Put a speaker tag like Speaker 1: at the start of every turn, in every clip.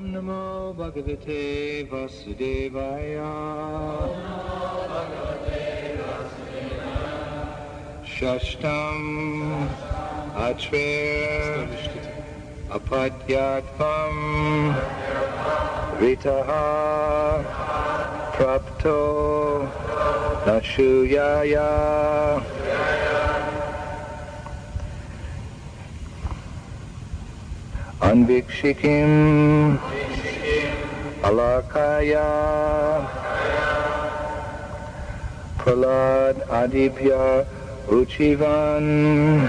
Speaker 1: Namo Bhagavate Vasudevaya. Shashtam Achver Apadyatvam Ritaha Prapto Nashuyaya. Anvikshikim Alakaya Pralad Adipya Uchivan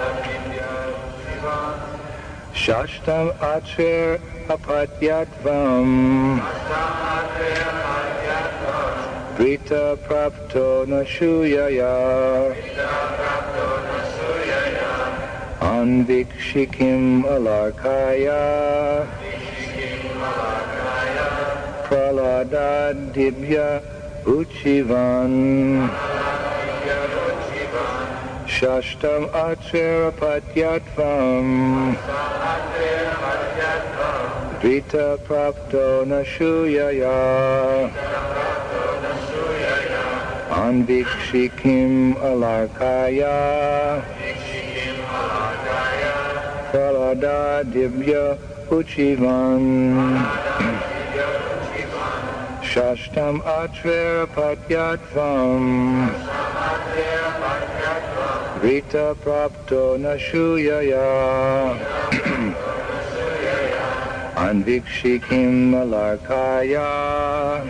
Speaker 1: Shashtam Achir Apadyatvam Brita Prapto Nashuyaya Anvikshikim Alarkaya Praladadibhya Uchivan Shashtam Achirapatyatvam Vita Prapto Nashuyaya Anvikshikim Alarkaya Praladadibhya Uchivan Shashtam Achirapatyatvam Rita Prapto Nashuyaya Anvikshikim Alarkaya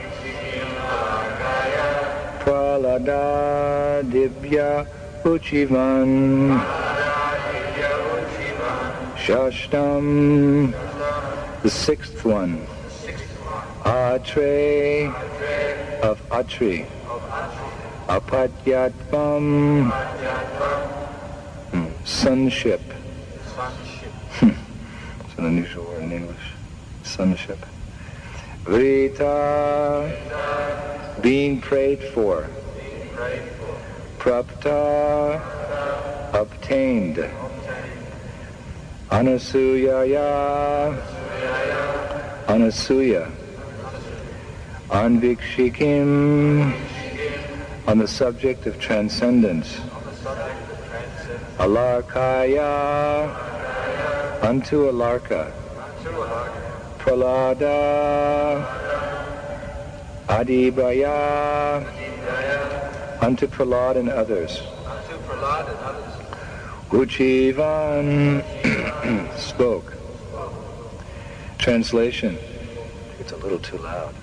Speaker 1: Praladadibhya Uchivan Shashtam, the sixth one, Atre of Atri, Apadyatvam, sonship. It's an unusual word in English. Sonship. Vrita, being prayed for. Prapta, obtained. Anasuyaya, Anasuya. Anvikshikim, on the subject of transcendence. Alarkaya, unto Alarka. Pralada, Adibaya, unto Pralad and others. Uchivan, spoke. Translation. It's a little too loud.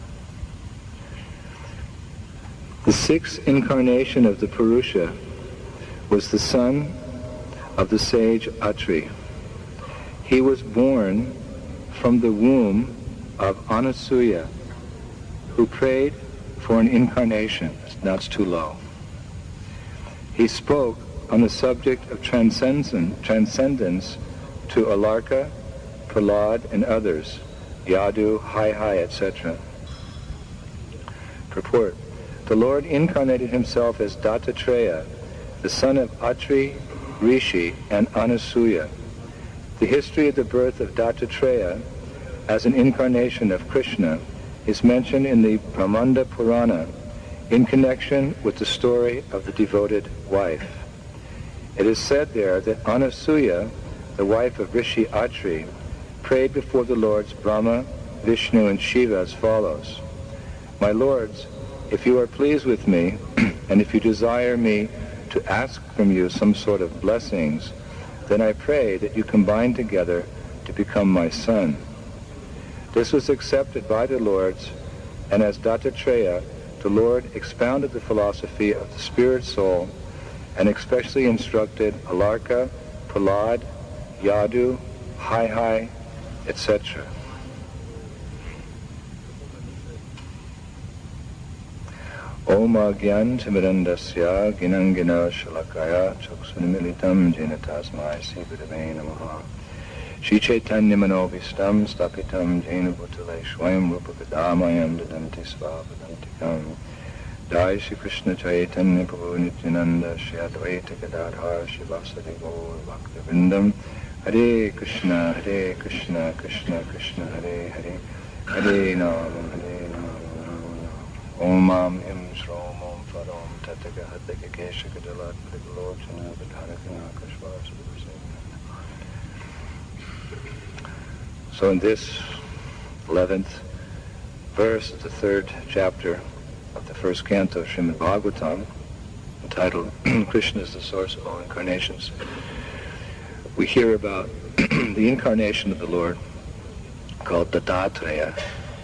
Speaker 1: The sixth incarnation of the Purusha was the son of the sage Atri. He was born from the womb of Anasuya, who prayed for an incarnation. Now it's too low. He spoke on the subject of transcendence to Alarka, Prahlad, and others, Yadu, Hai, etc. Purport. The Lord incarnated himself as Dattatreya, the son of Atri, Rishi, and Anasuya. The history of the birth of Dattatreya as an incarnation of Krishna is mentioned in the Brahmanda Purana in connection with the story of the devoted wife. It is said there that Anasuya, the wife of Rishi Atri, prayed before the Lords Brahma, Vishnu, and Shiva as follows: My lords, if you are pleased with me, and if you desire me to ask from you some sort of blessings, then I pray that you combine together to become my son. This was accepted by the lords, and as Dattatreya, the Lord expounded the philosophy of the spirit soul and especially instructed Alarka, Prahlad, Yadu, Hai, etc. Om Agyan Timirandasya Ginangina Shalakaya Choksunimilitam Jinatasmai Sivadame Namaha Shri Chaitanya Manovistam Stapitam Jena Bhutale Swayam Rupagadhamayam Dadanti Svavadantikam Jai Shri Krishna Chaitanya Prabhu Nityananda Shri Advaita Gadadhar Shri Vasudeva Gaur Bhaktivinoda Hare Krishna, Krishna Krishna, Hare Hare, Hare Rama, Om Am Him Shrom Om Farom Tataka Hataka Keshaka Dalat Vidalochana Vidharakana Kashvas. So in this 11th verse of the 3rd chapter of the 1st canto of Srimad Bhagavatam, entitled Krishna is the source of all incarnations, we hear about the incarnation of the Lord called Dattatreya,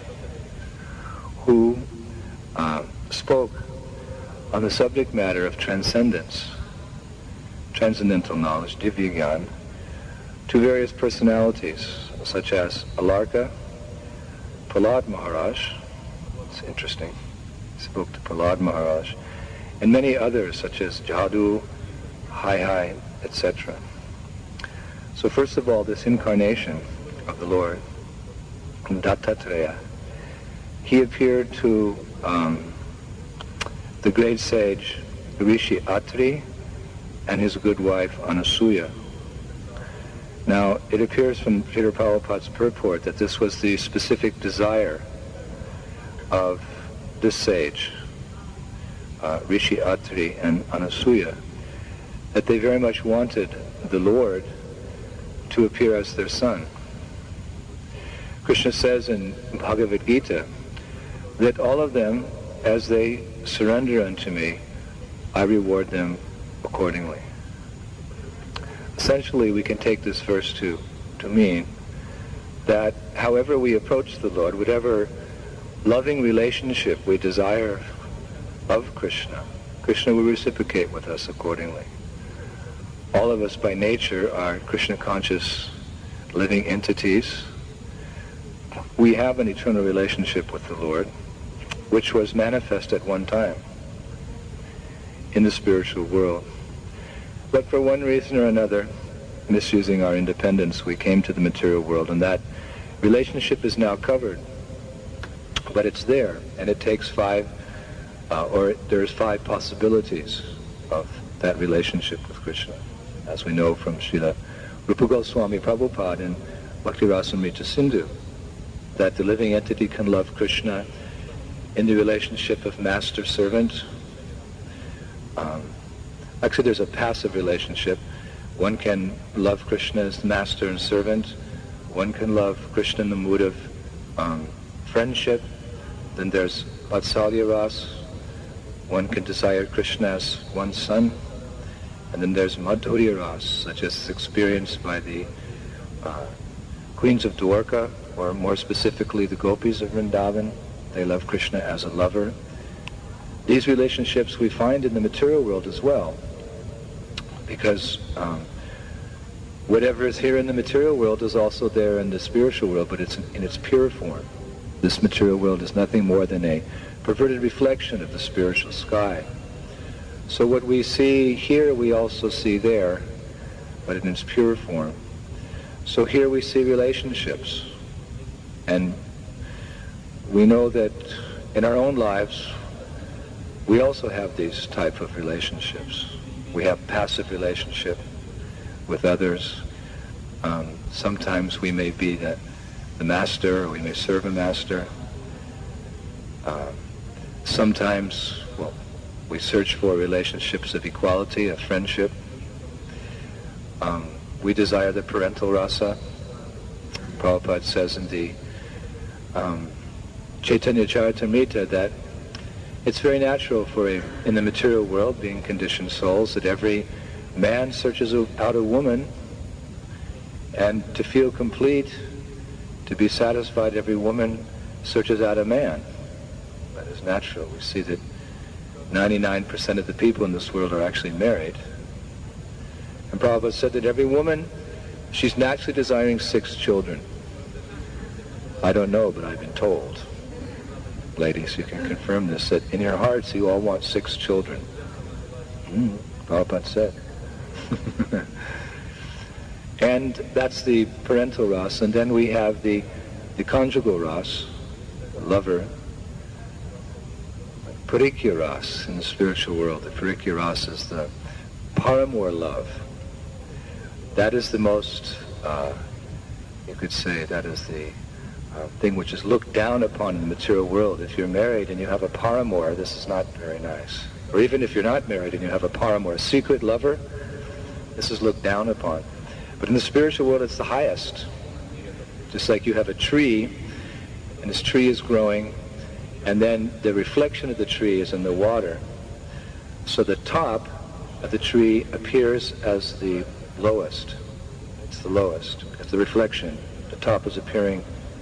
Speaker 1: who spoke on the subject matter of transcendence, transcendental knowledge, Divya Gyan, to various personalities, such as Alarka, Prahlad Maharaj, it's interesting, he spoke to Prahlad Maharaj, and many others, such as Jadu, Hai, etc. So first of all, this incarnation of the Lord, Dattatreya, he appeared to the great sage Rishi Atri and his good wife Anasuya. Now, it appears from Srila Prabhupada's purport that this was the specific desire of this sage, Rishi Atri and Anasuya, that they very much wanted the Lord to appear as their son. Krishna says in Bhagavad Gita that all of them, as they surrender unto me, I reward them accordingly. Essentially, we can take this verse to mean that however we approach the Lord, whatever loving relationship we desire of Krishna, Krishna will reciprocate with us accordingly. All of us by nature are Krishna-conscious living entities. We have an eternal relationship with the Lord, which was manifest at one time in the spiritual world. But for one reason or another, misusing our independence, we came to the material world, and that relationship is now covered. But it's there, and it takes there's 5 possibilities of that relationship with Krishna, as we know from Srila Rupa Goswami Prabhupada in Bhakti Rasamrita Sindhu, that the living entity can love Krishna in the relationship of master-servant. Actually, there's a passive relationship. One can love Krishna as master and servant. One can love Krishna in the mood of friendship. Then there's Vatsalya Ras. One can desire Krishna as one's son. And then there's Madhurya Ras, such as is experienced by the queens of Dwarka, or more specifically the gopis of Vrindavan. They love Krishna as a lover. These relationships we find in the material world as well, because whatever is here in the material world is also there in the spiritual world, but it's in its pure form. This material world is nothing more than a perverted reflection of the spiritual sky. So what we see here, we also see there, but in its pure form. So here we see relationships, and we know that in our own lives, we also have these type of relationships. We have passive relationship with others. Sometimes we may be the master, or we may serve a master. Sometimes, we search for relationships of equality, of friendship. We desire the parental rasa. Prabhupada says in the Chaitanya Charitamrita that it's very natural in the material world, being conditioned souls, that every man searches out a woman, and to feel complete, to be satisfied, every woman searches out a man. That is natural. We see that 99% of the people in this world are actually married. And Prabhupada said that every woman, she's naturally desiring 6 children. I don't know, but I've been told. Ladies, you can confirm this, that in your hearts you all want 6 children. Prabhupada said. And that's the parental ras. And then we have the conjugal ras, the lover, parikya ras in the spiritual world. The parikya ras is the paramour love. That is the most you could say that is the thing which is looked down upon in the material world. If you're married and you have a paramour, this is not very nice. Or even if you're not married and you have a paramour, a secret lover, this is looked down upon. But in the spiritual world, it's the highest. Just like you have a tree, and this tree is growing, and then the reflection of the tree is in the water. So the top of the tree appears as the lowest. It's the lowest. It's the reflection. The top is appearing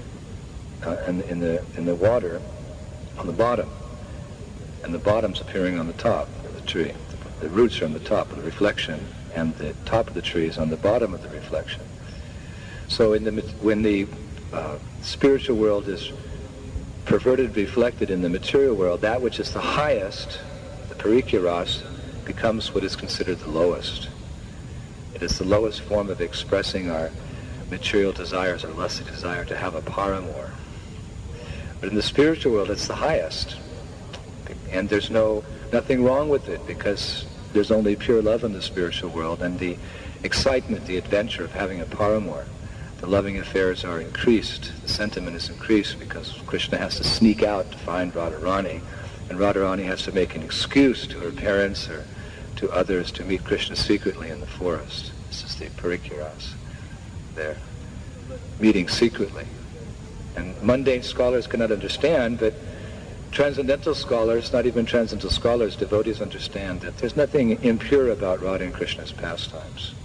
Speaker 1: in the water on the bottom, and the bottom's appearing on the top of the tree. The roots are on the top of the reflection, and the top of the tree is on the bottom of the reflection. So when the spiritual world is perverted, reflected in the material world, that which is the highest, the parikya rasa, becomes what is considered the lowest. It is the lowest form of expressing our material desires, our lusty desire to have a paramour. But in the spiritual world, it's the highest. And there's nothing wrong with it, because there's only pure love in the spiritual world, and the excitement, the adventure of having a paramour, the loving affairs are increased, the sentiment is increased, because Krishna has to sneak out to find Radharani, and Radharani has to make an excuse to her parents or to others to meet Krishna secretly in the forest. This is the parikya rasa. They're meeting secretly. And mundane scholars cannot understand, but transcendental scholars, not even transcendental scholars, devotees understand that there's nothing impure about Radha and Krishna's pastimes.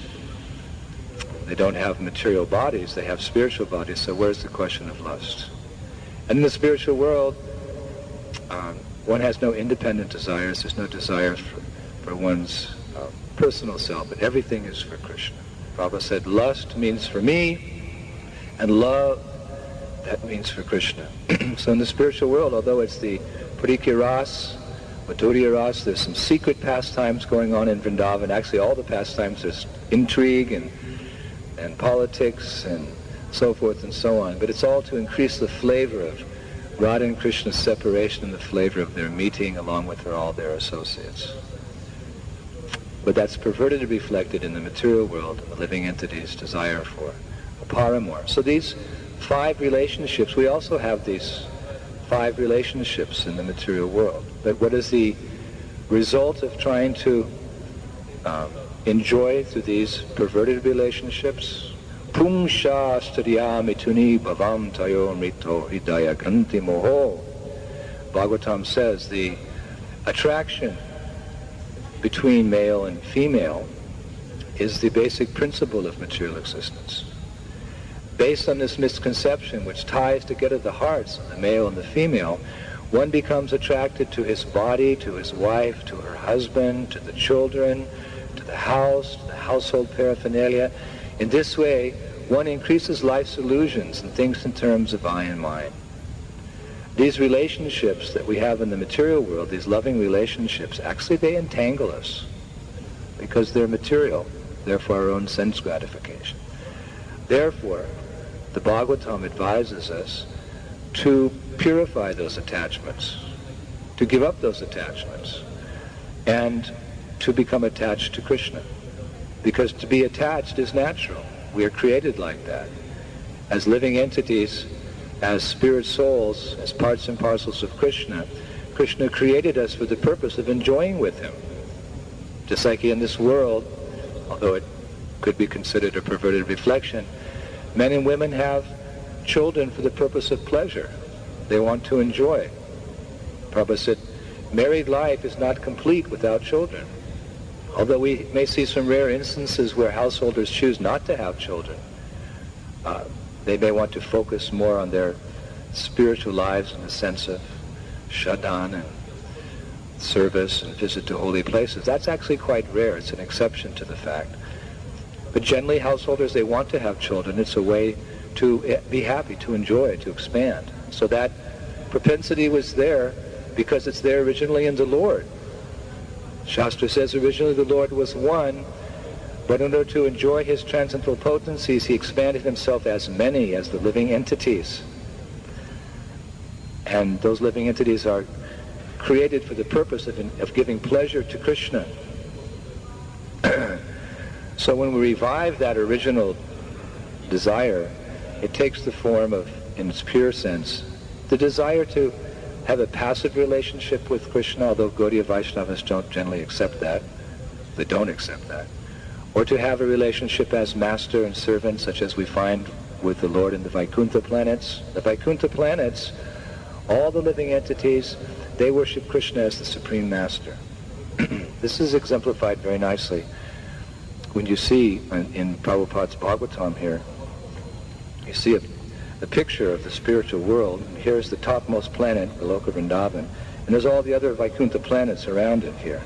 Speaker 1: They don't have material bodies, they have spiritual bodies, so where's the question of lust? And in the spiritual world, one has no independent desires, there's no desire for one's personal self, but everything is for Krishna. Prabhupada said, lust means for me, and love, that means for Krishna. So in the spiritual world, although it's the parikya rasa, madhurya rasa, there's some secret pastimes going on in Vrindavan. Actually, all the pastimes, there's intrigue and politics and so forth and so on. But it's all to increase the flavor of Radha and Krishna's separation and the flavor of their meeting along with all their associates. But that's perverted and reflected in the material world, the living entity's desire for a paramour. So these 5 relationships, we also have these 5 relationships in the material world. But what is the result of trying to enjoy through these perverted relationships? Pungsha stadiya mituni bhavam tayo mrito hridaya granti moho. Bhagavatam says the attraction between male and female is the basic principle of material existence. Based on this misconception, which ties together the hearts of the male and the female, one becomes attracted to his body, to his wife, to her husband, to the children, to the house, to the household paraphernalia. In this way, one increases life's illusions and thinks in terms of I and mine. These relationships that we have in the material world, these loving relationships, actually they entangle us because they're material, therefore our own sense gratification. Therefore, the Bhagavatam advises us to purify those attachments, to give up those attachments, and to become attached to Krishna. Because to be attached is natural. We are created like that. As living entities, as spirit souls, as parts and parcels of Krishna, Krishna created us for the purpose of enjoying with him. Just like in this world, although it could be considered a perverted reflection, men and women have children for the purpose of pleasure. They want to enjoy. Prabhupada said, married life is not complete without children. Although we may see some rare instances where householders choose not to have children, they may want to focus more on their spiritual lives in the sense of sadhana and service and visit to holy places. That's actually quite rare. It's an exception to the fact. But generally, householders, they want to have children. It's a way to be happy, to enjoy, to expand. So that propensity was there because it's there originally in the Lord. Shastra says originally the Lord was one, but in order to enjoy his transcendental potencies, he expanded himself as many, as the living entities. And those living entities are created for the purpose of giving pleasure to Krishna. So when we revive that original desire, it takes the form of, in its pure sense, the desire to have a passive relationship with Krishna, although Gaudiya Vaishnavas don't generally accept that. They don't accept that. Or to have a relationship as master and servant, such as we find with the Lord in the Vaikuntha planets. The Vaikuntha planets, all the living entities, they worship Krishna as the Supreme Master. This is exemplified very nicely when you see in Prabhupada's Bhagavatam here, you see a picture of the spiritual world. Here's the topmost planet, Goloka Vrindavan, and there's all the other Vaikuntha planets around it here.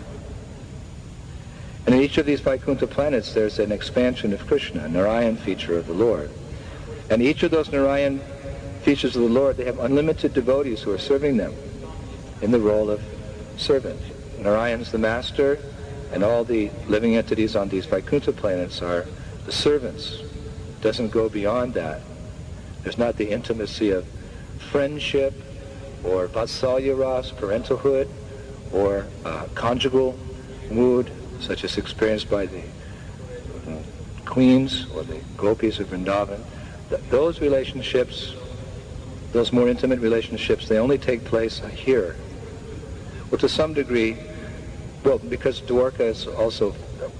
Speaker 1: And in each of these Vaikuntha planets, there's an expansion of Krishna, a Narayan feature of the Lord. And each of those Narayan features of the Lord, they have unlimited devotees who are serving them in the role of servant. Narayan's the master, and all the living entities on these Vaikuntha planets are the servants. It doesn't go beyond that. There's not the intimacy of friendship, or vatsalya ras, parentalhood, or conjugal mood, such as experienced by the queens or the gopis of Vrindavan. Those relationships, those more intimate relationships, they only take place here. Well, to some degree, well, because Dwarka is also,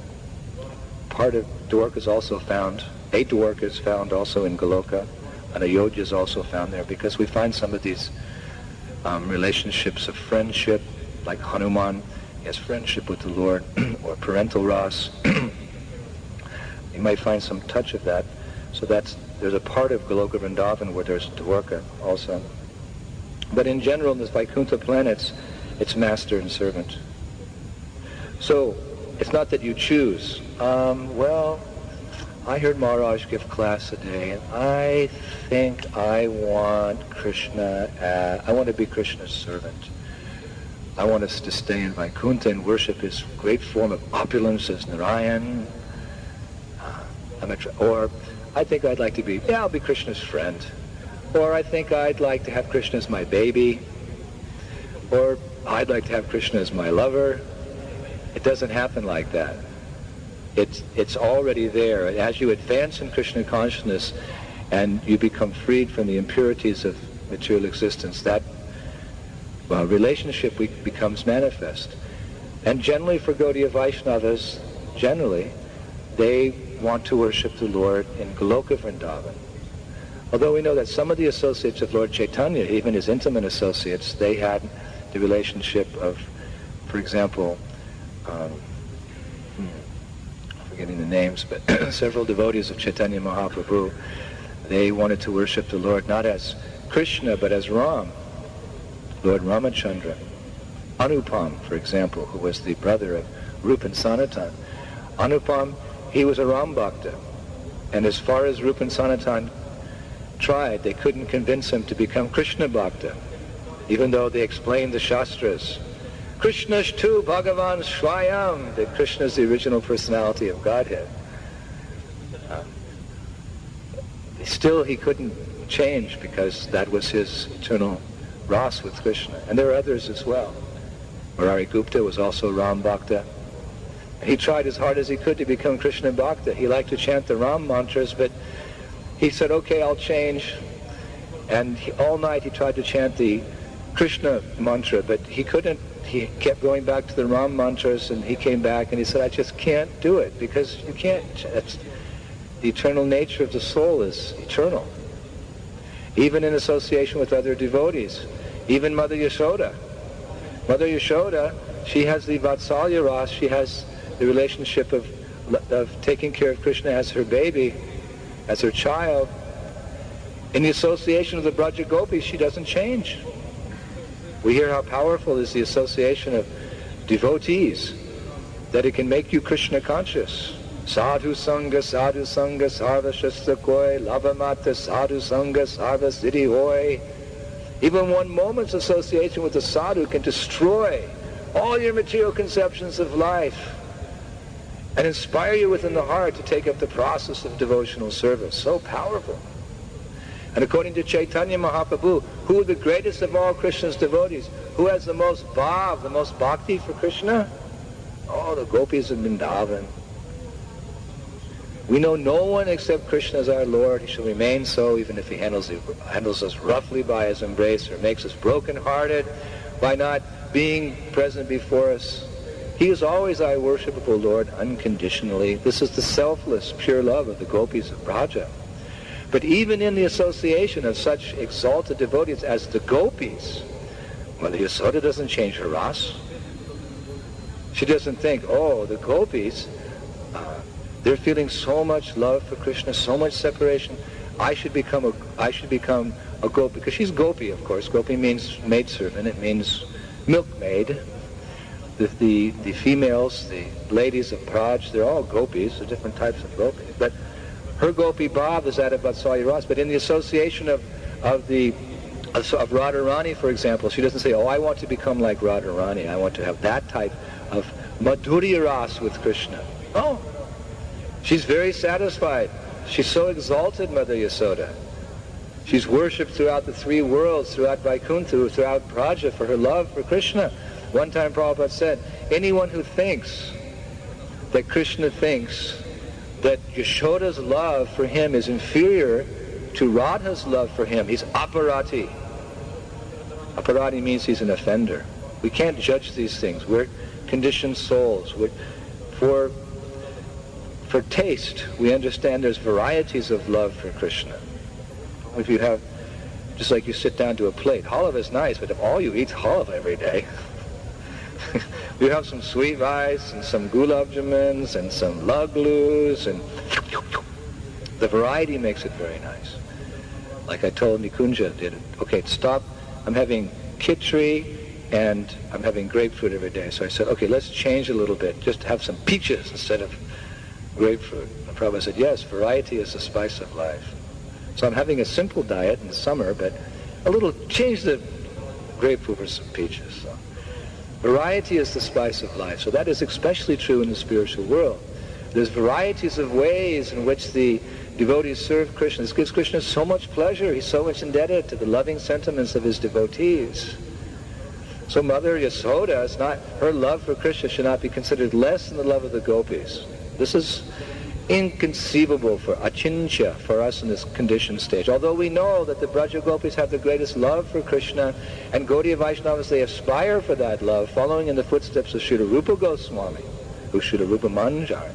Speaker 1: part of Dwarka is also found, a Dwarka is found also in Goloka, and Ayodhya is also found there, because we find some of these relationships of friendship, like Hanuman, he has friendship with the Lord, or parental ras. You might find some touch of that. So there's a part of Goloka Vrindavan where there's Dwarka also. But in general, in the Vaikuntha planets, it's master and servant. So it's not that you choose. Well, I heard Maharaj give class today, and I think I want Krishna, I want to be Krishna's servant. I want us to stay in Vaikuntha and worship his great form of opulence as Narayan. Or I think I'd like to be, I'll be Krishna's friend. Or I think I'd like to have Krishna as my baby. Or I'd like to have Krishna as my lover. It doesn't happen like that. It's already there. As you advance in Krishna consciousness and you become freed from the impurities of material existence, that relationship becomes manifest. And generally for Gaudiya Vaishnavas, they want to worship the Lord in Goloka Vrindavan. Although we know that some of the associates of Lord Chaitanya, even his intimate associates, they had the relationship of, for example, forgetting the names, but several devotees of Chaitanya Mahaprabhu, they wanted to worship the Lord not as Krishna, but as Ram, Lord Ramachandra. Anupam, for example, who was the brother of Rupa and Sanatan. Anupam, he was a Ram Bhakta, and as far as Rupa and Sanatan tried, they couldn't convince him to become Krishna Bhakta, even though they explained the Shastras. Krishnashtu Bhagavan Swayam, that Krishna is the original personality of Godhead. Still, he couldn't change because that was his eternal ras with Krishna. And there are others as well. Murari Gupta was also Ram Bhakta. He tried as hard as he could to become Krishna Bhakta. He liked to chant the Ram mantras, but he said, okay, I'll change. And all night he tried to chant the Krishna mantra, but he couldn't. He kept going back to the Ram mantras, and he came back and he said, I just can't do it, because you can't. The eternal nature of the soul is eternal. Even in association with other devotees. Even Mother Yashoda. Mother Yashoda, she has the Vatsalya Ras, she has the relationship of taking care of Krishna as her baby, as her child. In the association of the Braja Gopis, she doesn't change. We hear how powerful is the association of devotees, that it can make you Krishna conscious. Sadhu Sangha, Sarva Shastra Koi, Lavamata Sadhu Sangha, Sarva Siddhi Hoy. Even one moment's association with the sadhu can destroy all your material conceptions of life and inspire you within the heart to take up the process of devotional service. So powerful. And according to Chaitanya Mahaprabhu, who are the greatest of all Krishna's devotees? Who has the most bhav, the most bhakti for Krishna? Oh, the gopis of Vrindavan. We know no one except Krishna is our Lord. He shall remain so even if he handles us roughly by his embrace or makes us broken-hearted by not being present before us. He is always our worshipable Lord unconditionally. This is the selfless, pure love of the gopis of Braja. But even in the association of such exalted devotees as the gopis, Mother Yasoda doesn't change her ras. She doesn't think, oh, the gopis, they're feeling so much love for Krishna, so much separation. I should become a gopi, because she's gopi, of course. Gopi means maidservant. It means milkmaid. The females, the ladies of Braj, they're all gopis. They're different types of gopis. But her gopi bhav is that of Vatsalya ras. But in the association of Radharani, for example, she doesn't say, oh, I want to become like Radharani. I want to have that type of madhurya ras with Krishna. Oh, she's very satisfied. She's so exalted, Mother Yasoda. She's worshipped throughout the three worlds, throughout Vaikuntha, throughout Braja, for her love for Krishna. One time Prabhupada said, anyone who thinks that Krishna thinks that Yashoda's love for him is inferior to Radha's love for him, he's aparati. Aparati means he's an offender. We can't judge these things. We're conditioned souls. For taste, we understand there's varieties of love for Krishna. If you have, just like you sit down to a plate, halava is nice, but if all you eat is halava every day, you have some sweet rice and some gulab jamans and some laglus, and the variety makes it very nice. Like I told Nikunja, okay, stop, I'm having khichdi and I'm having grapefruit every day. So I said, okay, let's change a little bit, just have some peaches instead of grapefruit. And Prabhupada said, yes, variety is the spice of life. So I'm having a simple diet in the summer, but change the grapefruit for some peaches. So variety is the spice of life. So that is especially true in the spiritual world. There's varieties of ways in which the devotees serve Krishna. This gives Krishna so much pleasure. He's so much indebted to the loving sentiments of his devotees. So Mother Yasoda, her love for Krishna should not be considered less than the love of the gopis. This is inconceivable for achintya, for us in this conditioned stage. Although we know that the Braja Gopis have the greatest love for Krishna, and Gaudiya Vaishnavas, they aspire for that love, following in the footsteps of Srila Rupa Goswami, who's Srila Rupa Manjari.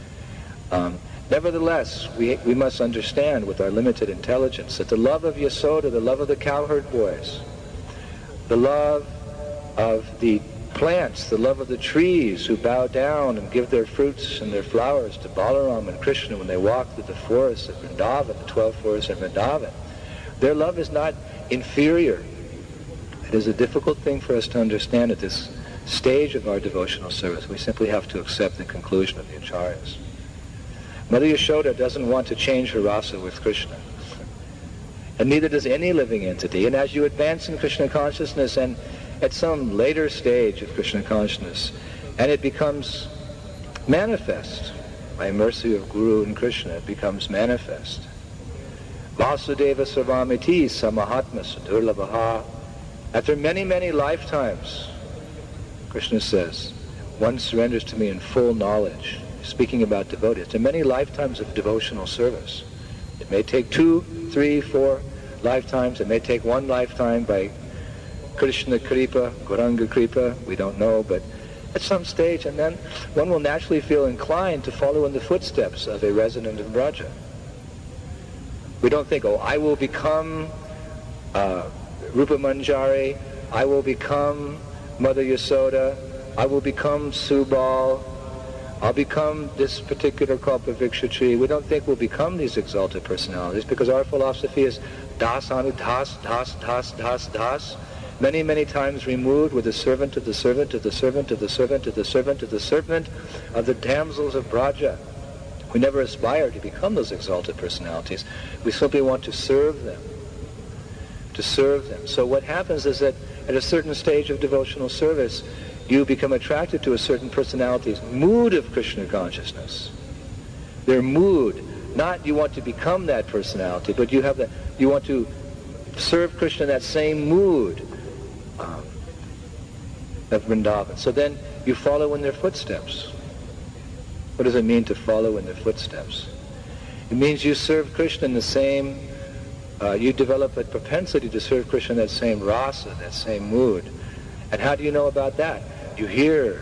Speaker 1: Nevertheless, we must understand with our limited intelligence that the love of Yasoda, the love of the cowherd boys, the love of the plants, the love of the trees who bow down and give their fruits and their flowers to Balaram and Krishna when they walk through the forests of Vrindavan, the 12 forests of Vrindavan. Their love is not inferior. It is a difficult thing for us to understand at this stage of our devotional service. We simply have to accept the conclusion of the Acharyas. Mother Yashoda doesn't want to change her rasa with Krishna. And neither does any living entity. And as you advance in Krishna consciousness, and at some later stage of Krishna consciousness, and it becomes manifest by mercy of Guru and Krishna, it becomes manifest. Vasudeva Sarvamiti Samahatma Sadurlabhaha. After many, many lifetimes, Krishna says, one surrenders to me in full knowledge, speaking about devotees. After many lifetimes of devotional service. It may take 2, 3, 4 lifetimes. It may take one lifetime by Krishna Kripa, Gauranga Kripa, we don't know, but at some stage, and then one will naturally feel inclined to follow in the footsteps of a resident of Braja. We don't think, oh, I will become Rupa Manjari, I will become Mother Yasoda, I will become Subal, I'll become this particular Kalpavrikshachri. We don't think we'll become these exalted personalities because our philosophy is das anu das, das, das, das, das. Many, many times removed with the servant of the servant of the servant of the servant of the servant of the servant of the damsels of Braja. We never aspire to become those exalted personalities. We simply want to serve them. To serve them. So what happens is that at a certain stage of devotional service, you become attracted to a certain personality's mood of Krishna consciousness. Their mood. Not you want to become that personality, but you want to serve Krishna in that same mood of Vrindavan. So then you follow in their footsteps. What does it mean to follow in their footsteps? It means you serve Krishna in the same, you develop a propensity to serve Krishna in that same rasa, that same mood. And how do you know about that? You hear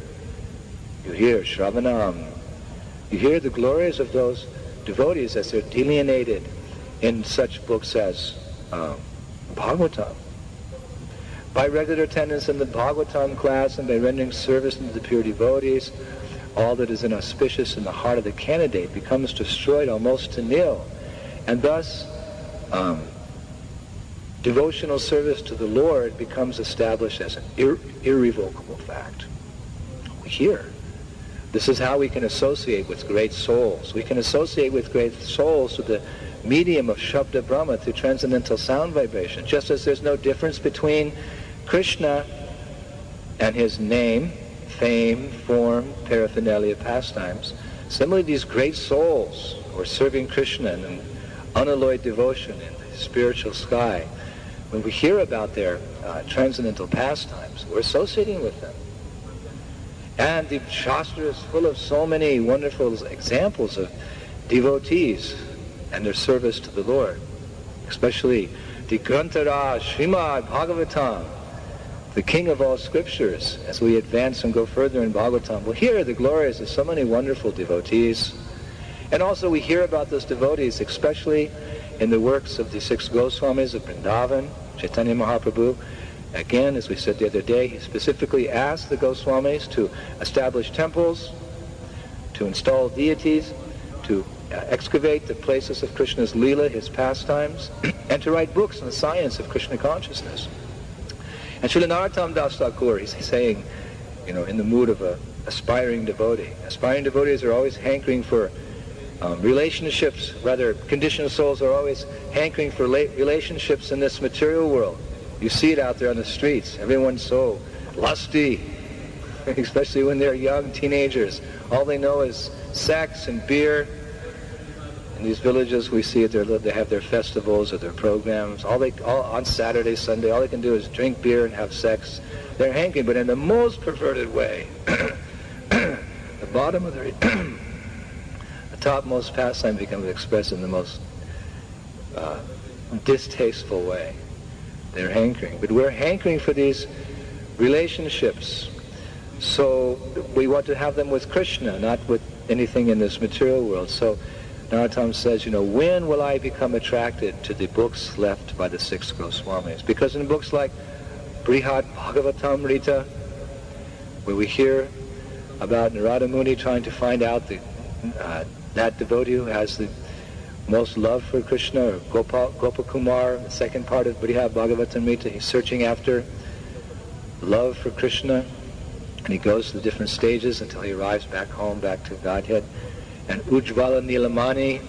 Speaker 1: Shravanam. You hear the glories of those devotees as they're delineated in such books as Bhagavatam. By regular attendance in the Bhagavatam class and by rendering service to the pure devotees, all that is inauspicious in the heart of the candidate becomes destroyed almost to nil. And thus, devotional service to the Lord becomes established as an irrevocable fact. We hear. This is how we can associate with great souls. We can associate with great souls through the medium of Shabda Brahma, through transcendental sound vibration. Just as there's no difference between Krishna and his name, fame, form, paraphernalia, pastimes, similarly these great souls who are serving Krishna in unalloyed devotion in the spiritual sky, when we hear about their transcendental pastimes, we're associating with them. And the Shastra is full of so many wonderful examples of devotees and their service to the Lord, especially the Grantaraj, Srimad Bhagavatam, the king of all scriptures. As we advance and go further in Bhagavatam, we'll hear the glories of so many wonderful devotees. And also we hear about those devotees, especially in the works of the 6 Goswamis of Vrindavan, Chaitanya Mahaprabhu. Again, as we said the other day, he specifically asked the Goswamis to establish temples, to install deities, to excavate the places of Krishna's Leela, his pastimes, and to write books on the science of Krishna consciousness. And Srila Narottam Das Thakur, he's saying, in the mood of an aspiring devotee. Aspiring devotees are always hankering for relationships, rather conditioned souls are always hankering for relationships in this material world. You see it out there on the streets. Everyone's so lusty, especially when they're young teenagers. All they know is sex and beer. In these villages, we see it. They have their festivals or their programs. All on Saturday, Sunday, all they can do is drink beer and have sex. They're hankering, but in the most perverted way. The bottom of the topmost pastime becomes expressed in the most distasteful way. They're hankering. But we're hankering for these relationships. So we want to have them with Krishna, not with anything in this material world. So Narottam says, when will I become attracted to the books left by the 6 Goswamis? Because in books like Brihad Bhagavatamrita, where we hear about Narada Muni trying to find out that devotee who has the most love for Krishna, or Gopakumar, the second part of Brihad Bhagavatamrita, he's searching after love for Krishna, and he goes to the different stages until he arrives back home, back to Godhead. And Ujjvala Nilamani,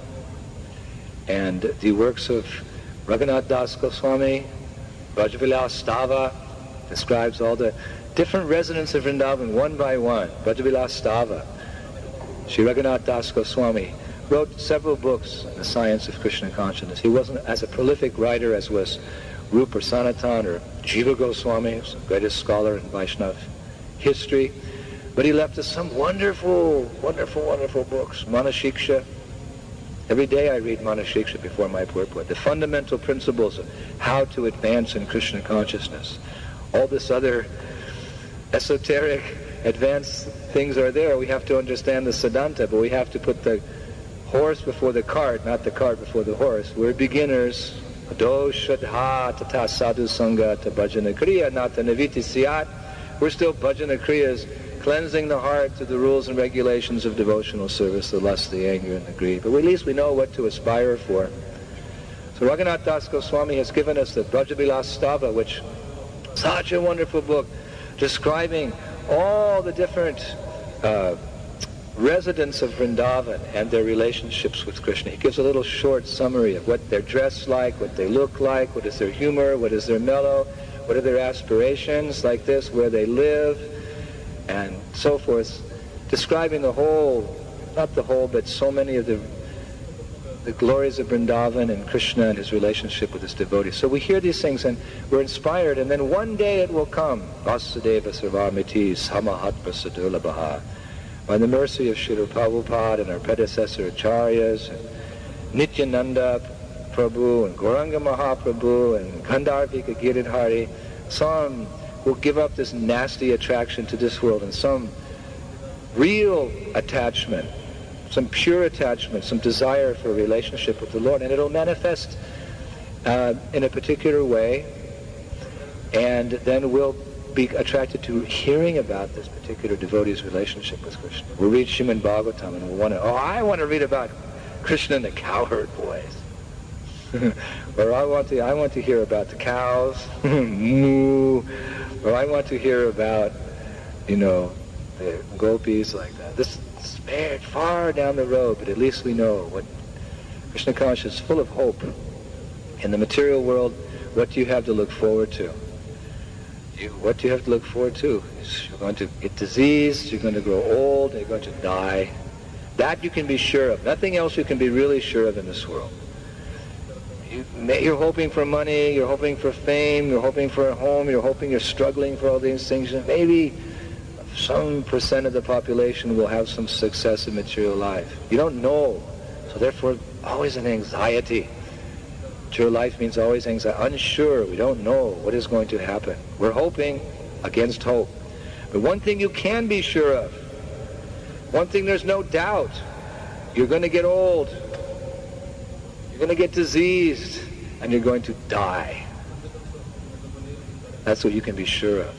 Speaker 1: and the works of Raghunath Das Goswami, Brajavilas Stava, describes all the different residents of Vrindavan one by one. Brajavilas Stava. Sri Raghunath Das Goswami wrote several books on the science of Krishna consciousness. He wasn't as a prolific writer as was Rupa Sanatan or Jiva Goswami, who's the greatest scholar in Vaishnava history. But he left us some wonderful, wonderful, wonderful books. Manashiksha. Every day I read Manashiksha before my purport. The fundamental principles of how to advance in Krishna consciousness. All this other esoteric, advanced things are there. We have to understand the Siddhanta, but we have to put the horse before the cart, not the cart before the horse. We're beginners. Do shadha tata sadhu sangha ta bhajana kriya nata naviti siyat. We're still bhajana kriyas, cleansing the heart to the rules and regulations of devotional service, the lust, the anger, and the greed. But at least we know what to aspire for. So Raghunath Das Goswami has given us the Brajavilas Stava, which is such a wonderful book, describing all the different residents of Vrindavan and their relationships with Krishna. He gives a little short summary of what they're dressed like, what they look like, what is their humor, what is their mellow, what are their aspirations, like this, where they live, and so forth, describing the whole, not the whole, but so many of the glories of Vrindavan and Krishna and his relationship with his devotees. So we hear these things and we're inspired, and then one day it will come. Vasudeva Sarvamiti Samahatma Sadurlabhaha. by the mercy of Srila Prabhupada and our predecessor Acharyas, and Nityananda Prabhu and Gauranga Mahaprabhu and Gandharvika Giridhari, some will give up this nasty attraction to this world and some real attachment, some pure attachment, some desire for a relationship with the Lord, and it'll manifest in a particular way, and then we'll be attracted to hearing about this particular devotee's relationship with Krishna. We'll read Srimad Bhagavatam and we'll want to, I want to read about Krishna and the cowherd boys. Or I want to hear about the cows, moo. Or I want to hear about, the gopis like that. This is very far down the road, but at least we know what Krishna consciousness is full of hope. In the material world, what do you have to look forward to? What do you have to look forward to? You're going to get diseased, you're going to grow old, you're going to die. That you can be sure of. Nothing else you can be really sure of in this world. You're hoping for money, you're hoping for fame, you're hoping for a home, you're struggling for all these things. Maybe some percent of the population will have some success in material life. You don't know. So therefore, always an anxiety. Material life means always anxiety. Unsure. We don't know what is going to happen. We're hoping against hope. But one thing you can be sure of, one thing there's no doubt, you're going to get old. You're going to get diseased, and you're going to die. That's what you can be sure of.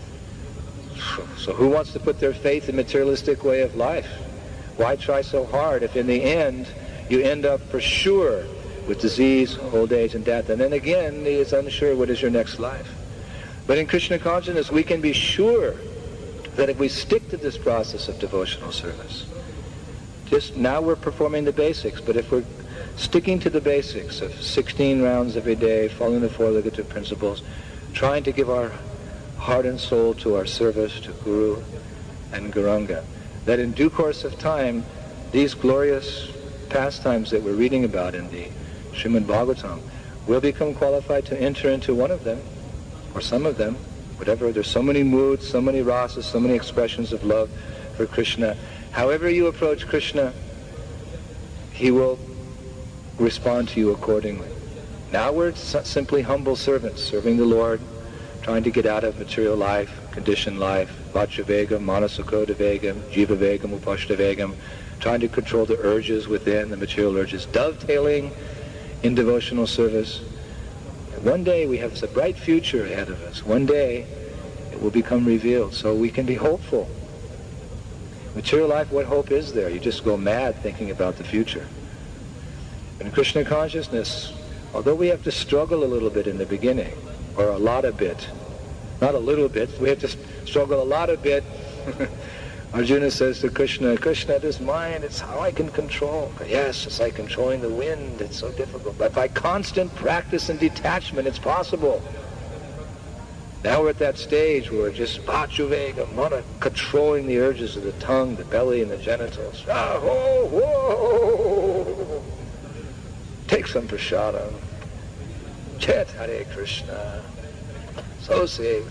Speaker 1: So who wants to put their faith in materialistic way of life? Why try so hard if in the end you end up for sure with disease, old age, and death? And then again, it's unsure what is your next life. But in Krishna consciousness, we can be sure that if we stick to this process of devotional service, just now we're performing the basics, but if we're sticking to the basics of 16 rounds every day, following the four ligative principles, trying to give our heart and soul to our service to Guru and Gauranga, that in due course of time, these glorious pastimes that we're reading about in the Srimad Bhagavatam will become qualified to enter into one of them, or some of them, whatever. There's so many moods, so many rasas, so many expressions of love for Krishna. However you approach Krishna, he will respond to you accordingly. Now we're simply humble servants, serving the Lord, trying to get out of material life, conditioned life, vajravegam, manasukhodavegam, jivavegam, upashtavegam, trying to control the urges within, the material urges, dovetailing in devotional service. And one day we have a bright future ahead of us. One day it will become revealed, so we can be hopeful. Material life, what hope is there? You just go mad thinking about the future. In Krishna consciousness, although we have to struggle a little bit in the beginning, or a lot of bit, not a little bit, we have to struggle a lot of bit. Arjuna says to Krishna, Krishna, this mind, it's how I can control. Yes, it's like controlling the wind, it's so difficult. But by constant practice and detachment, it's possible. Now we're at that stage where we're just vajravegam, controlling the urges of the tongue, the belly, and the genitals. Whoa. Take some prasadam. Chant Hare Krishna. So say.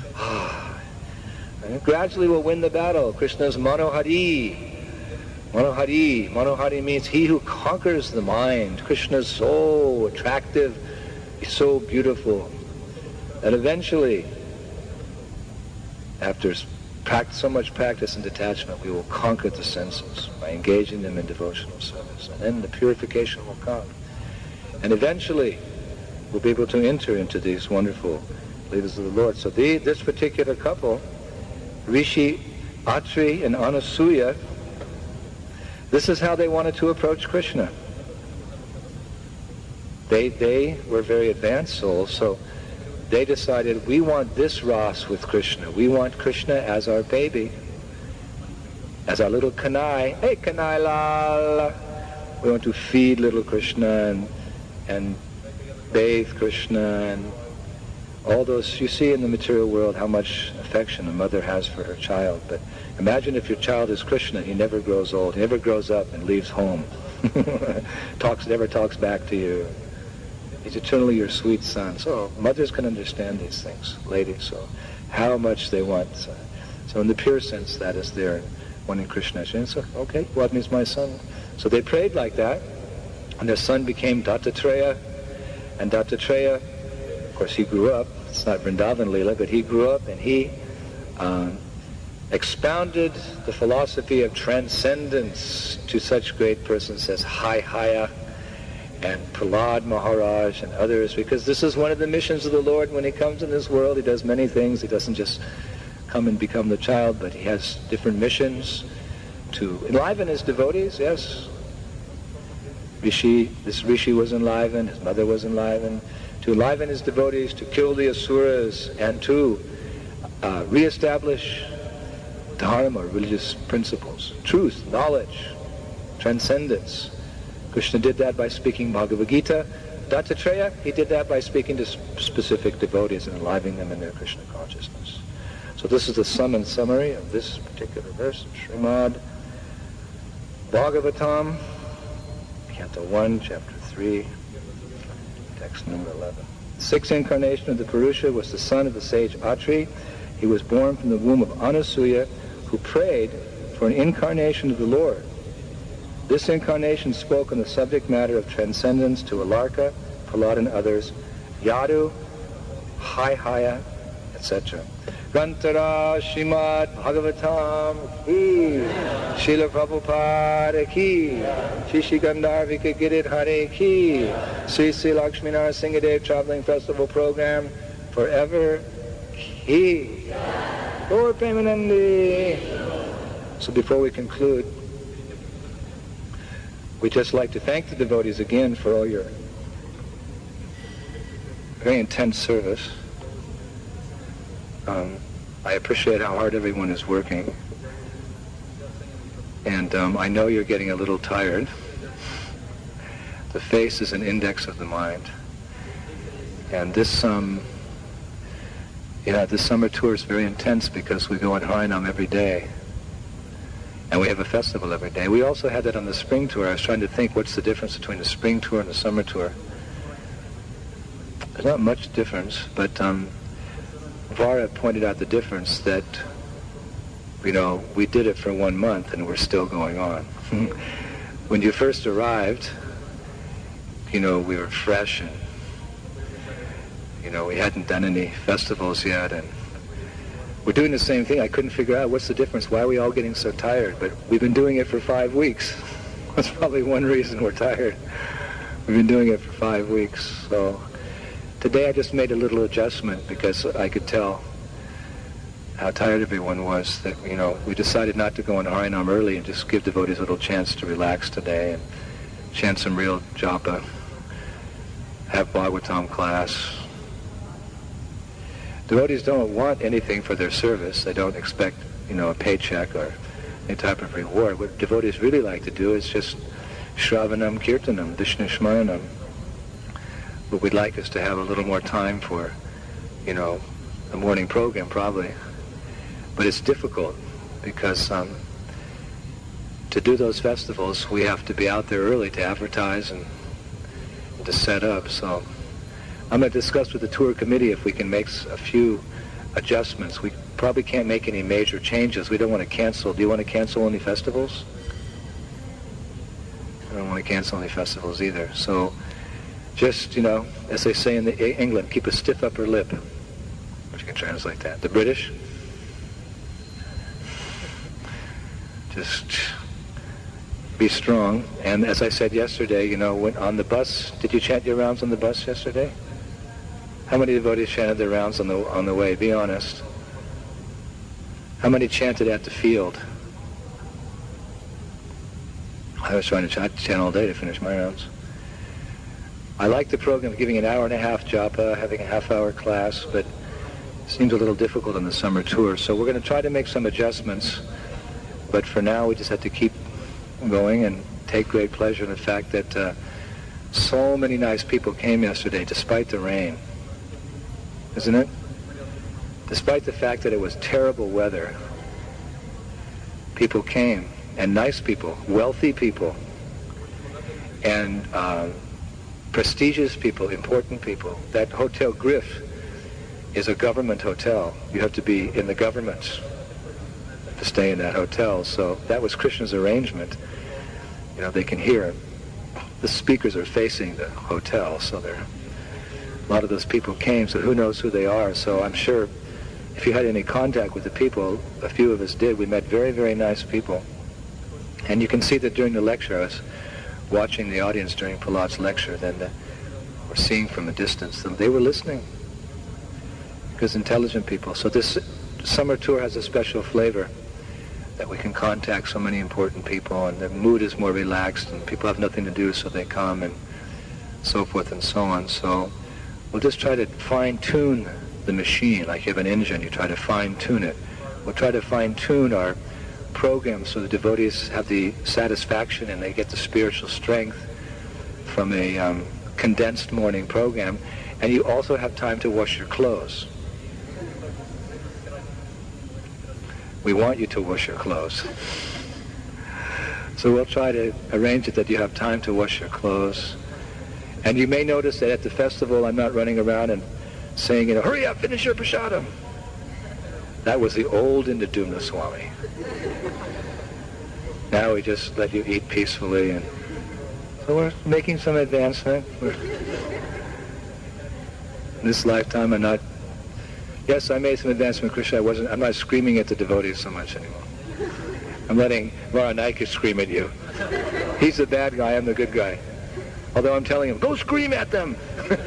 Speaker 1: And gradually we'll win the battle. Krishna's Manohari. Manohari. Manohari means he who conquers the mind. Krishna's so attractive, he's so beautiful, that eventually, after so much practice and detachment, we will conquer the senses by engaging them in devotional service. And then the purification will come. And eventually, we'll be able to enter into these wonderful leaders of the Lord. So this particular couple, Rishi Atri and Anasuya, this is how they wanted to approach Krishna. They were very advanced souls, so they decided, we want this ras with Krishna. We want Krishna as our baby, as our little Kanai. Hey, Kanai Lal! We want to feed little Krishna and bathe Krishna and all those. You see in the material world how much affection a mother has for her child. But imagine if your child is Krishna, he never grows old. He never grows up and leaves home. Never talks back to you. He's eternally your sweet son. So mothers can understand these things, ladies. So how much they want. So in the pure sense, that is their one in Krishna. And so, okay, Gautam is my son. So they prayed like that, and their son became Dattatreya. And Dattatreya, of course, he grew up. It's not Vrindavan Leela, but he grew up and he expounded the philosophy of transcendence to such great persons as Haya and Prahlad Maharaj and others, because this is one of the missions of the Lord. When he comes in this world, he does many things. He doesn't just come and become the child, but he has different missions to enliven his devotees. Yes, this Rishi was enlivened, his mother was enlivened, to enliven his devotees, to kill the asuras, and to reestablish dharma, religious principles, truth, knowledge, transcendence. Krishna did that by speaking Bhagavad Gita. Dattatreya, he did that by speaking to specific devotees and enlivening them in their Krishna consciousness. So this is the sum and summary of this particular verse, Srimad Bhagavatam, Canto 1, Chapter 3, text number 11. The sixth incarnation of the Purusha was the son of the sage Atri. He was born from the womb of Anasuya, who prayed for an incarnation of the Lord. This incarnation spoke on the subject matter of transcendence to Alarka, Prahlad, and others, Yadu, Haya, etc. Grantara Srimad Bhagavatam ki, Srila Prabhupada ki, Shri Gandharvika Giridhare ki, Sri Sri Lakshmi Narasimhadev Traveling Festival Program forever ki. Lord Premanandi. So before we conclude, we'd just like to thank the devotees again for all your very intense service. I appreciate how hard everyone is working. And I know you're getting a little tired. The face is an index of the mind. And this summer tour is very intense because we go on Harinam every day. And we have a festival every day. We also had that on the spring tour. I was trying to think what's the difference between the spring tour and the summer tour. There's not much difference, but Vara pointed out the difference that, we did it for 1 month and we're still going on. When you first arrived, we were fresh and, we hadn't done any festivals yet, and we're doing the same thing. I couldn't figure out what's the difference. Why are we all getting so tired? But we've been doing it for 5 weeks. That's probably one reason we're tired. We've been doing it for 5 weeks. So today I just made a little adjustment because I could tell how tired everyone was. That we decided not to go on Harinam early and just give devotees a little chance to relax today and chant some real japa, have Bhagavatam class. Devotees don't want anything for their service. They don't expect, a paycheck or any type of reward. What devotees really like to do is just Shravanam, Kirtanam, Vishnu Shmayanam. What we'd like is to have a little more time for, a morning program probably. But it's difficult because to do those festivals, we have to be out there early to advertise and to set up. So I'm going to discuss with the tour committee if we can make a few adjustments. We probably can't make any major changes. We don't want to cancel. Do you want to cancel any festivals? I don't want to cancel any festivals either. So just, as they say in England, keep a stiff upper lip. If you can translate that. The British? Just be strong. And as I said yesterday, when on the bus, did you chant your rounds on the bus yesterday? How many devotees chanted their rounds on the way? Be honest. How many chanted at the field? I was trying to chant all day to finish my rounds. I like the program of giving an hour and a half japa, having a half-hour class, but it seems a little difficult on the summer tour. So we're going to try to make some adjustments, but for now we just have to keep going and take great pleasure in the fact that so many nice people came yesterday despite the rain. Isn't it? Despite the fact that it was terrible weather, people came, and nice people, wealthy people, and prestigious people, important people. That Hotel Griff is a government hotel. You have to be in the government. to stay in that hotel. So that was Krishna's arrangement. You know, they can hear. The speakers are facing the hotel, so a lot of those people came, so who knows who they are. So I'm sure if you had any contact with the people, a few of us did. We met very, very nice people. And you can see that during the lecture, I was watching the audience during Prahlad's lecture, then we're seeing from a distance that they were listening. Because intelligent people. So this summer tour has a special flavor that we can contact so many important people, and the mood is more relaxed, and people have nothing to do, so they come, and so forth and so on. So we'll just try to fine-tune the machine. Like you have an engine, you try to fine-tune it. We'll try to fine-tune our program so the devotees have the satisfaction and they get the spiritual strength from a condensed morning program, and you also have time to wash your clothes. We want you to wash your clothes. So we'll try to arrange it that you have time to wash your clothes. And you may notice that at the festival I'm not running around and saying, hurry up, finish your prasadam. That was the old Indadumna Swami. Now we just let you eat peacefully, and so we're making some advancement. In this lifetime I'm not... Yes, I made some advancement, Krishna. I'm not screaming at the devotees so much anymore. I'm letting Varanayaka scream at you. He's the bad guy, I'm the good guy. Although I'm telling him, go scream at them!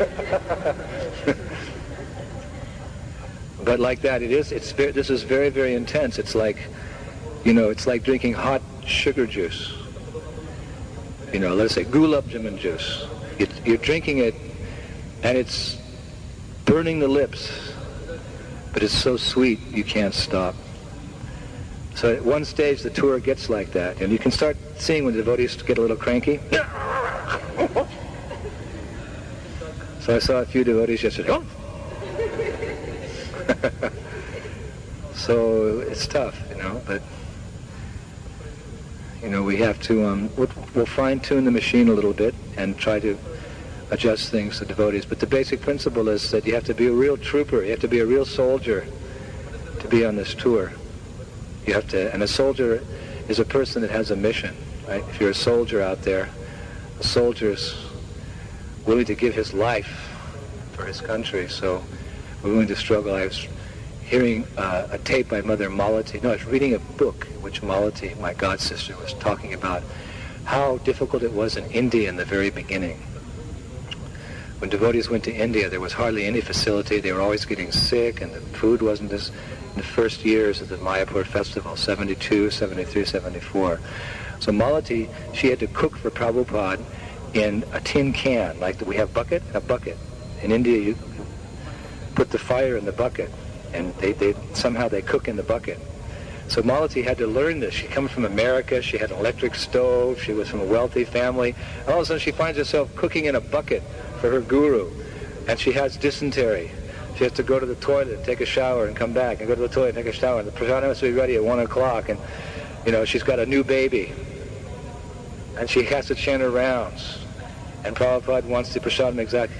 Speaker 1: But like that, this is very, very intense. It's like, it's like drinking hot sugar juice. Let's say gulab jamun juice. You're drinking it, and it's burning the lips. But it's so sweet, you can't stop. So at one stage, the tour gets like that. And you can start seeing when the devotees get a little cranky. So I saw a few devotees yesterday. Oh! So it's tough, but, we have to, we'll fine-tune the machine a little bit and try to adjust things to devotees. But the basic principle is that you have to be a real trooper. You have to be a real soldier to be on this tour. You have to, and a soldier is a person that has a mission, right? If you're a soldier out there, a soldier's willing to give his life for his country, so we're willing to struggle. I was hearing a tape by Mother Malati. No, I was reading a book in which Malati, my god sister, was talking about how difficult it was in India in the very beginning. When devotees went to India, there was hardly any facility. They were always getting sick, and the food wasn't as in the first years of the Mayapur festival, 72, 73, 74. So Malati, she had to cook for Prabhupada in a tin can, like we have a bucket. In India, you put the fire in the bucket, and they somehow they cook in the bucket. So Malati had to learn this. She comes from America. She had an electric stove. She was from a wealthy family. All of a sudden, she finds herself cooking in a bucket for her guru, and she has dysentery. She has to go to the toilet and take a shower and come back, and go to the toilet and take a shower. And the prasadam has to be ready at 1 o'clock, and she's got a new baby, and she has to chant her rounds. And Prabhupada wants the prasadam exact.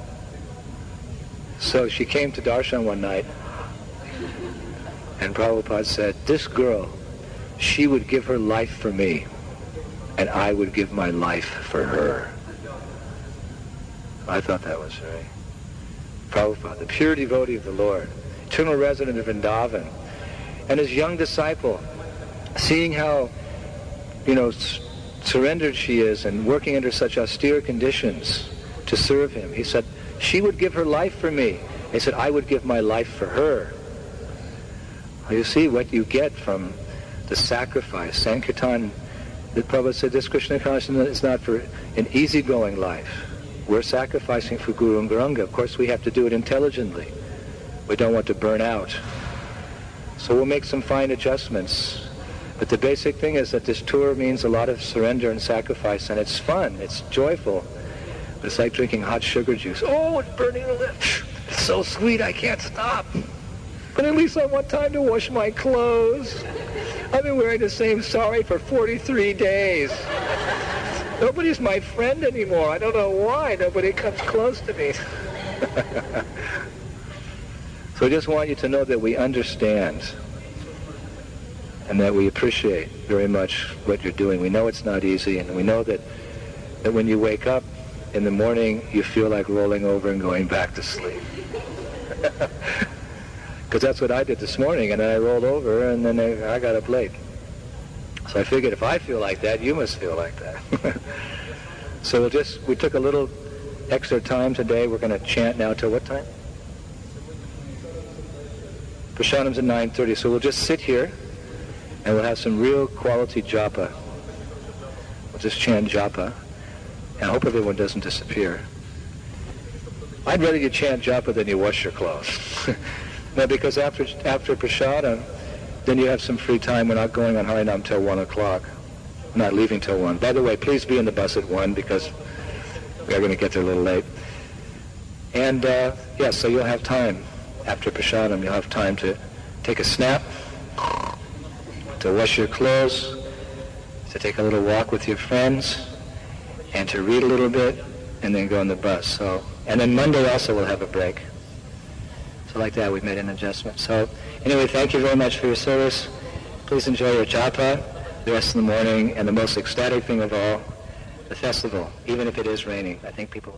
Speaker 1: So she came to darshan one night, and Prabhupada said, "This girl, she would give her life for me, and I would give my life for her." I thought that was very... Prabhupada, the pure devotee of the Lord, eternal resident of Vrindavan, and his young disciple, seeing how, surrendered she is and working under such austere conditions to serve him. He said, she would give her life for me. He said, I would give my life for her. You see what you get from the sacrifice. Sankirtan, the Prabhupada said, this Krishna consciousness is not for an easygoing life. We're sacrificing for Guru and Gauranga. Of course, we have to do it intelligently. We don't want to burn out. So we'll make some fine adjustments. But the basic thing is that this tour means a lot of surrender and sacrifice, and it's fun, it's joyful. But it's like drinking hot sugar juice. Oh, it's burning the lips. It's so sweet, I can't stop. But at least I want time to wash my clothes. I've been wearing the same sari for 43 days. Nobody's my friend anymore. I don't know why. Nobody comes close to me. So I just want you to know that we understand. and that we appreciate very much what you're doing. We know it's not easy, and we know that when you wake up in the morning, you feel like rolling over and going back to sleep. Because that's what I did this morning, and then I rolled over, and then I got up late. So I figured if I feel like that, you must feel like that. So we took a little extra time today. We're going to chant now till what time? Prasadam's at 9:30, so we'll just sit here, and we'll have some real quality japa. We'll just chant japa, and I hope everyone doesn't disappear. I'd rather you chant japa than you wash your clothes. No, because after prasadam, then you have some free time. We're not going on Harinam till 1 o'clock. We're not leaving till 1. By the way, please be in the bus at 1 because we are going to get there a little late. And, so you'll have time after prasadam. You'll have time to take a snap, to wash your clothes, to take a little walk with your friends, and to read a little bit, and then go on the bus. And then Monday also we'll have a break. So like that, we've made an adjustment. So anyway, thank you very much for your service. Please enjoy your japa the rest of the morning, and the most ecstatic thing of all, the festival, even if it is raining. I think people